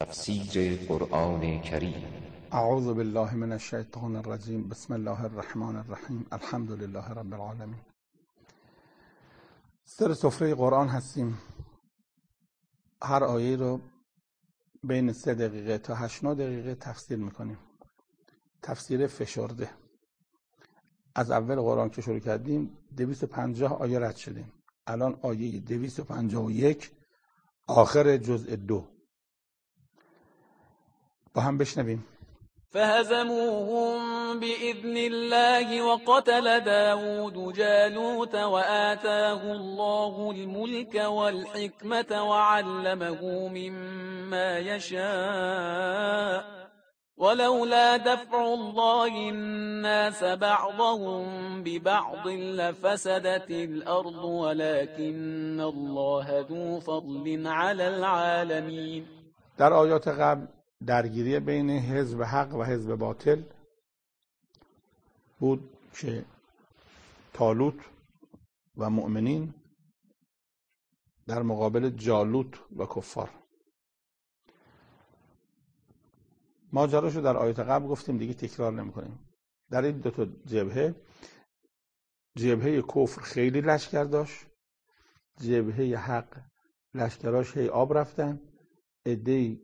تفسیر قرآن کریم. اعوذ بالله من الشیطان الرجیم. بسم الله الرحمن الرحیم. الحمد لله رب العالمین. سر سفره قرآن هستیم. هر آیه رو بین 3 دقیقه تا 8-9 دقیقه تفسیر میکنیم. تفسیر فشرده. از اول قرآن که شروع کردیم 250 آیه رد شدیم. الان آیه 251 آخر جزء 2 با هم بشنویم. فهزموهم بإذن الله وقتل داود جالوت وآتاه الله الملك والحكمة وعلمه مما يشاء ولولا دفع الله الناس بعضهم ببعض لفسدت الأرض ولكن الله ذو فضل على العالمين. در آیات قبل درگیری بین حزب حق و حزب باطل بود که طالوت و مؤمنین در مقابل جالوت و کفار. ماجراشو در آیات قبل گفتیم، دیگه تکرار نمی‌کنیم. در این دو تا جبهه کفر خیلی لشکر داشت، جبهه حق لشکراش هی آب رفتن، عده‌ای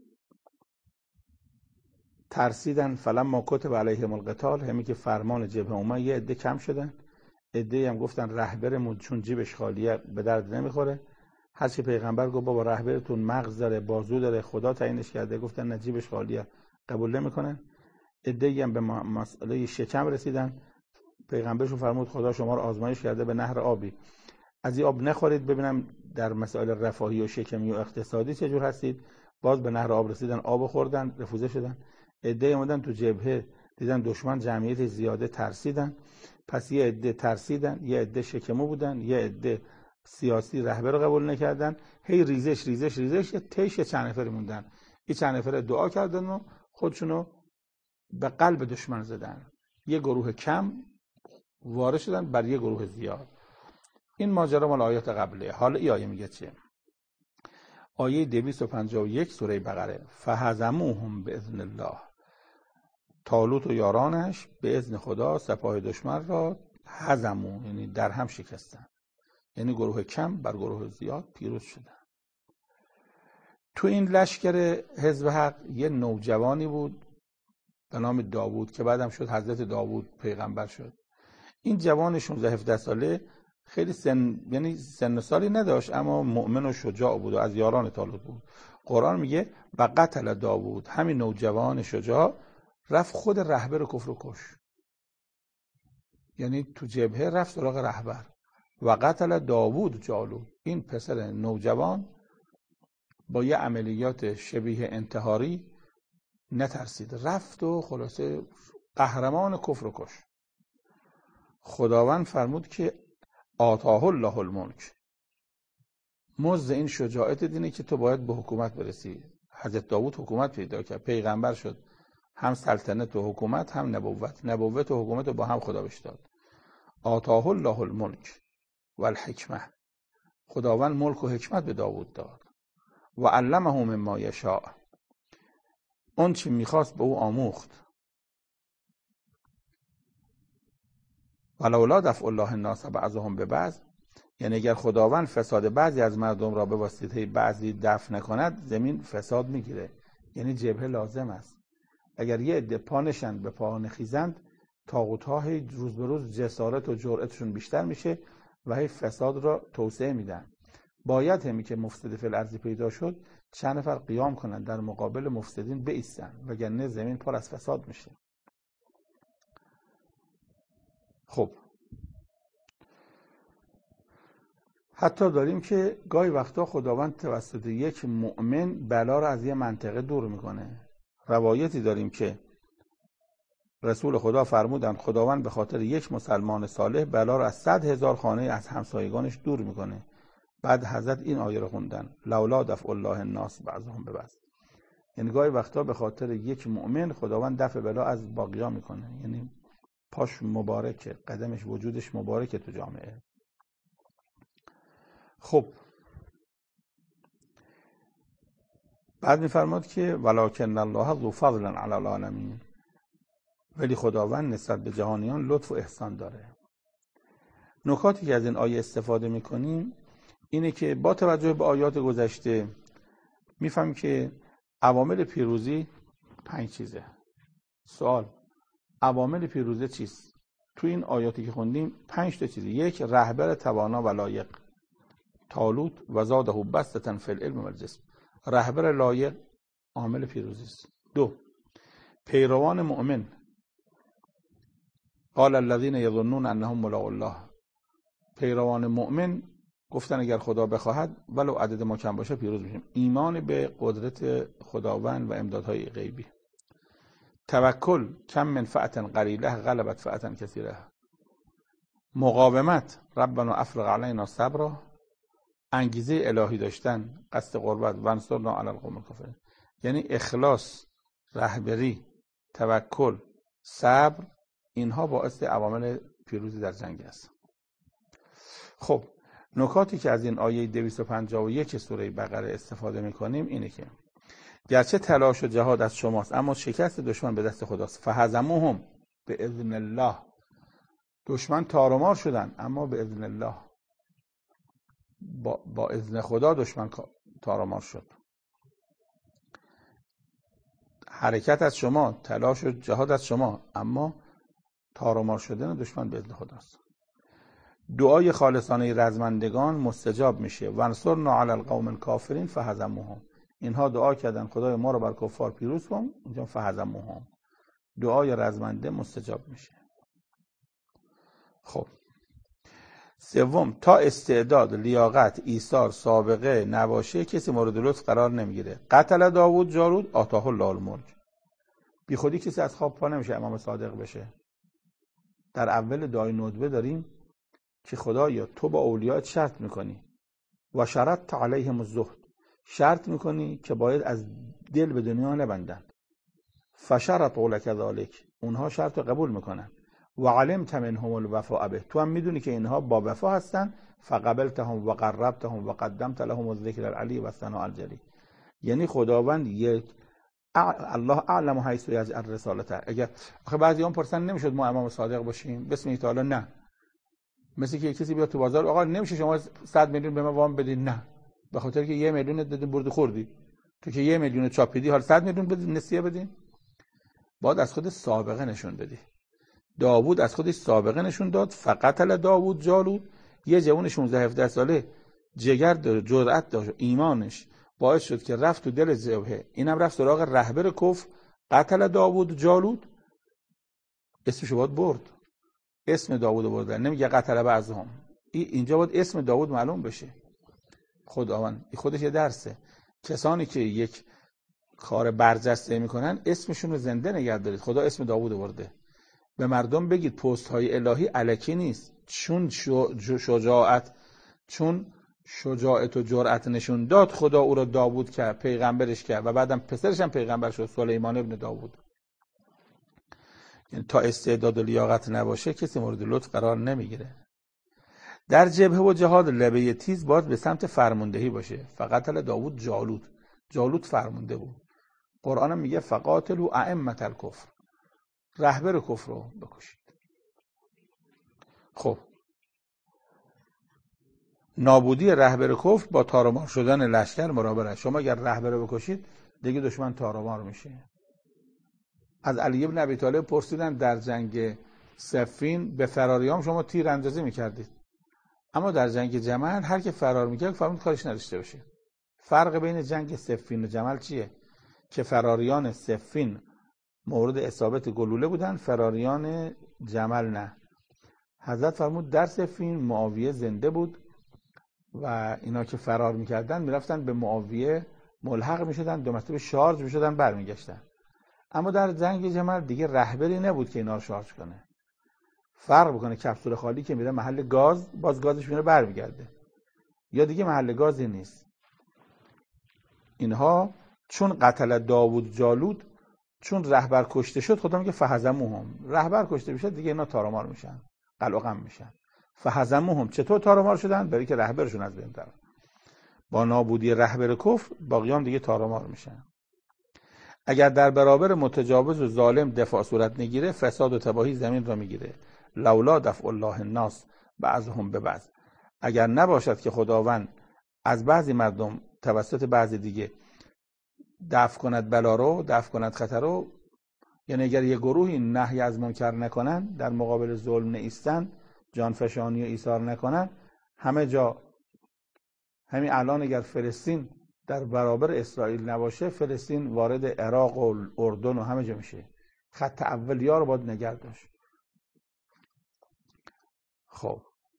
ترسیدن فلما کتب علیهم القتال، همین که فرمان جبهه اومد یه عده کم شدن، عده‌ای هم گفتن رهبرمون چون جیبش خالیه به درد نمیخوره. هر چی پیغمبر گفت بابا رهبرتون مغز داره، بازو داره، خدا تعیینش کرده، گفتن نه جیبش خالیه، قبول نمیکنن. عده‌ای هم به مسئله شکم رسیدن، پیغمبرشون فرمود خدا شما رو آزمایش کرده به نهر آبی، از این آب نخورید ببینم در مسائل رفاهی و شکمی و اقتصادی چجور هستید. باز به نهر آب رسیدن، آب خوردن، رفوزه شدن. عده اومدن تو جبهه دیدن دشمن جمعیت زیاده، ترسیدن. پس یه عده ترسیدن، یه عده شکمو بودن، یه عده سیاسی رهبر رو قبول نکردن. هی ریزش یه تیش چند نفری موندن. این چند نفر دعا کردن و خودشونو به قلب دشمن زدن. یه گروه کم وارد شدن بر یه گروه زیاد. این ماجرا مال آیات قبله. حالا این آیه میگه چیه؟ آیه 251 سوره بقره. فهزموهم باذن الله، طالوت و یارانش به اذن خدا سپاه دشمن را هزمو، یعنی در هم شکستن، یعنی گروه کم بر گروه زیاد پیروز شدن. تو این لشکر حزب حق یه نوجوانی بود به نام داوود که بعدم شد حضرت داوود پیغمبر شد. این جوان 16-17 ساله خیلی سن و سالی نداشت، اما مؤمن و شجاع بود و از یاران طالوت بود. قرآن میگه و قتل داوود، همین نوجوان شجاع رفت خود رهبر کفر و کش، یعنی تو جبهه رفت سراغ رهبر. و قتل داوود جالوت، این پسر نوجوان با یه عملیات شبیه انتحاری نترسید، رفت و خلاصه قهرمان کفر و کش. خداوند فرمود که آتاه الله الملک، مزد این شجاعت دینه که تو باید به حکومت برسی. حضرت داوود حکومت پیدا کرد، پیغمبر شد، هم سلطنت و حکومت هم نبوت و حکومت رو با هم خدا بهش داد. آتاه الله الملک و الحکمه، خداوند ملک و حکمت به داوود داد. و علمه مما یشاء، اون چی میخواست به او آموخت. ولولا دفع الله الناس بعضهم ببعض، یعنی اگر خداوند فساد بعضی از مردم را به واسطه بعضی دفع نکند زمین فساد میگیره. یعنی جبهه لازم است. اگر یه عده پانشند به پا نخیزند، طاغوت‌ها روز به روز جسارت و جرأتشون بیشتر میشه و هی فساد را توسعه میدن. باید همی که مفسد فی الارض پیدا شد چند نفر قیام کنن در مقابل مفسدین بایستن، وگرنه زمین پر از فساد میشه. خب حتی داریم که گاهی وقتا خداوند توسط یک مؤمن بلا را از یه منطقه دور میکنه. روایتی داریم که رسول خدا فرمودن خداوند به خاطر یک مسلمان صالح بلا را از 100,000 خانه از همسایگانش دور میکنه. بعد حضرت این آیه رو خوندن لولا دفع الله الناس بعضهم ببعض، یعنی گاهی وقتا به خاطر یک مؤمن خداوند دفع بلا از باقی‌ها میکنه، یعنی پاش مبارکه، قدمش، وجودش مبارکه تو جامعه. خب بعد میفرماد که ولکن الله ذو فضل علی العالمین، ولی خداوند نسبت به جهانیان لطف و احسان داره. نکاتی که از این آیه استفاده میکنیم اینه که با توجه به آیات گذشته میفهمیم که عوامل پیروزی 5 چیزه. سوال: عوامل پیروزی چیست؟ تو این آیاتی که خوندیم 5 تا چیزه. 1، رهبر توانا و لایق، طالوت و زاده بسطة فی العلم و الجسم. رهبر لایق عامل پیروزی است. 2، پیروان مؤمن، قال الذين يظنون انهم ملاقو الله. پیروان مؤمن گفتن اگر خدا بخواهد ولو عدد ما کم باشه پیروز میشیم. ایمان به قدرت خداوند و امدادهای غیبی. توکل، کم من فئة قلیله غلبت فئة کثیره. مقاومت، ربنا افرغ علینا صبرا. انگیزه الهی داشتن، قصد قربت، وانصرنا علی القوم الکافرین. یعنی اخلاص، رهبری، توکل، صبر، اینها باعث عوامل پیروزی در جنگ است. خب نکاتی که از این آیه 251 سوره بقره استفاده می‌کنیم اینه که گرچه تلاش و جهاد از شماست اما شکست دشمن به دست خداست. فهزموهم به اذن الله. دشمن تار و مار شدن اما به اذن الله، با اذن خدا دشمن تار و مار شد. حرکت از شما، تلاش و جهاد از شما، اما تار و مار شدن دشمن به اذن خداست. دعای خالصانه رزمندگان مستجاب میشه. وانصرنا علی القوم الکافرین فهزموهم. اینها دعا کردن خدای ما رو بر کفار پیروز کن، اینجا فهزموهم. دعای رزمنده مستجاب میشه. خب 3، تا استعداد، لیاقت، ایثار، سابقه نباشه کسی مورد لطف قرار نمیگیره. قتل داوود جالوت آتاه الله الملک. بی خودی کسی از خواب پا نمیشه امام صادق بشه. در اول دعای ندبه داریم که خدایا تو با اولیاء شرط میکنی و شرط علیهم الزهد، شرط میکنی که باید از دل به دنیا نبندن. فشرطوا لك ذلك، اونها شرط رو قبول میکنن. و علمت منهم الوفاء به، تو هم میدونی که اینها با وفا هستن. فقبلتهم و قربتهم و قدمت لهم الذکر العلی و الثناء الجلی. یعنی خداوند یک الله اعلم حیث یجعل رسالته. اگر آخه بعضیام پرسن نمیشد ما امام صادق باشیم بسم تعالی؟ نه. مثل که کسی بیاد تو بازار آقا نمیشه شما 100 میلیون به ما وام بدین. نه، به خاطر که 1 میلیون دادین برد خوردی. تو که 1 میلیون چاپیدی حالا 100 میلیون بدین نسیه بدین. باید از خود سابقه نشون بدی. داوود از خودش سابقه نشون داد. فقتل داوود جالوت. یه جوان 16-17 ساله جگر داره، جرأت داشت، ایمانش باعث شد که رفت تو دل جبهه. اینم رفت سراغ رهبر کفر. قتل داوود جالوت. اسمش باید برد. اسم داوود بردن، نمیگه قتل بعضهم. اینجا باید اسم داوود معلوم بشه. خداوند خودش یه درسه. کسانی که یک کار برجسته میکنن اسمشون رو زنده نگه دارید. خدا اسم داوود برده. به مردم بگید پست های الهی الکی نیست. چون شجاعت و جرأت نشون داد خدا او رو داوود کرد، پیغمبرش کرد و بعدم پسرش هم پیغمبر شد، سلیمان ابن داوود. یعنی تا استعداد و لیاقت نباشه کسی مورد لطف قرار نمیگیره. در جبهه و جهاد لبه تیز باید به سمت فرماندهی باشه. فقتل داوود جالوت فرمانده بود. قرآن هم میگه فقاتلوا ائمة الکفر، رهبر کفر رو بکشید. خب نابودی رهبر کفر با تارمار شدن لشکر برابره. شما اگر رهبر رو بکشید دیگه دشمن تارمار میشه. از علی بن ابی طالب پرسیدن در جنگ صفین به فراریام شما تیر اندازی میکردید، اما در جنگ جمل هر که فرار میکرد فرمود کارش نداشته باشه. فرق بین جنگ صفین و جمل چیه؟ که فراریان صفین مورد اصابت گلوله بودن، فراریان جمل نه. حضرت فرمود در صفین معاویه زنده بود و اینا که فرار میکردن میرفتن به معاویه ملحق میشدن، دو مرتبه شارژ میشدن برمیگشتن. اما در جنگ جمل دیگه رهبری نبود که اینا رو شارژ کنه. فرق بکنه کپسول خالی که میره محل گاز، باز گازش میره برمیگرده، یا دیگه محل گازی نیست. اینها چون قتل داوود جالوت، چون رهبر کشته شد، خدا میگه فهزموهم. رهبر کشته بشه دیگه اینا تارمار میشن، قلقم میشن. فهزموهم چطور تارمار شدن؟ برای که رهبرشون از بین رفت. با نابودی رهبر کفر باقیان دیگه تارمار میشن. اگر در برابر متجاوز و ظالم دفاع صورت نگیره، فساد و تباهی زمین را میگیره. لولا دفع الله الناس بعضهم ببعض. اگر نباشد که خداوند از بعضی مردم توسط بعضی دیگه دفع کند بلا رو، دفع کند خطر رو، یعنی اگر یه گروهی نهی از منکر نکنن، در مقابل ظلم نایستن، جانفشانی و ایثار نکنن، همه جا، همین الان اگر فلسطین در برابر اسرائیل نباشه، فلسطین وارد عراق و اردن و همه جا میشه. خط اولیا رو باید نگه داشت. خب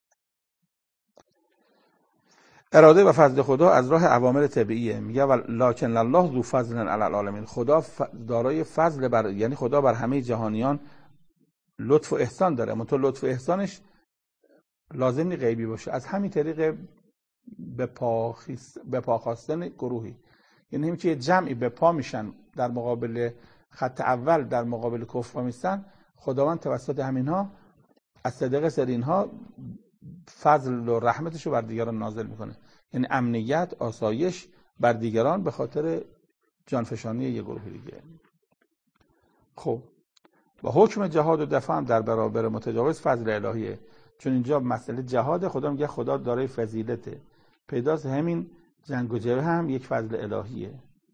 اراده و فضل خدا از راه عوامل طبیعیه. میگه لکن الله ذو فضل علی العالمین. خدا دارای فضل بر، یعنی خدا بر همه جهانیان لطف و احسان داره، اما تو لطف و احسانش لازم نی غیبی باشه. از همین طریق به پا خواستن گروهی، یعنی همین که جمعی به پا میشن در مقابل خط اول، در مقابل کفر میستن، خداوند توسط همینها از صدق سرینها فضل و رحمتشو بر دیگران نازل میکنه، یعنی امنیت، آسایش بر دیگران به خاطر جانفشانی یه گروه دیگه. خب و حکم جهاد و دفاع هم در برابر متجاوز فضل الهیه، چون اینجا مسئله جهاد، خدا میگه خدا دارای فضیلته، پیداست همین جنگ و جبهه هم یک فضل الهیه.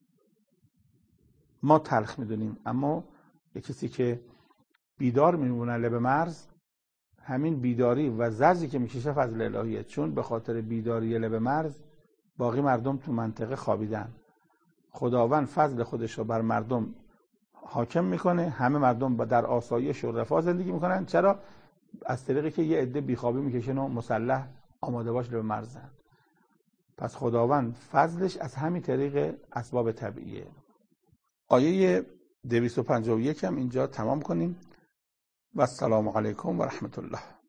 ما تلخ میدونیم، اما یک کسی که بیدار میمونه لب مرز، همین بیداری و زجری که میکشه فضل الهیه، چون به خاطر بیداری لب مرز باقی مردم تو منطقه خوابیدن. خداوند فضل خودش رو بر مردم حاکم میکنه، همه مردم در آسایش و رفاه زندگی میکنن. چرا؟ از طریقی که یه عده بیخوابی میکشن و مسلح آماده باش لب مرزن. پس خداوند فضلش از همین طریق اسباب طبیعیه. آیه 251 هم اینجا تمام کنیم. و السلام علیکم و رحمت الله.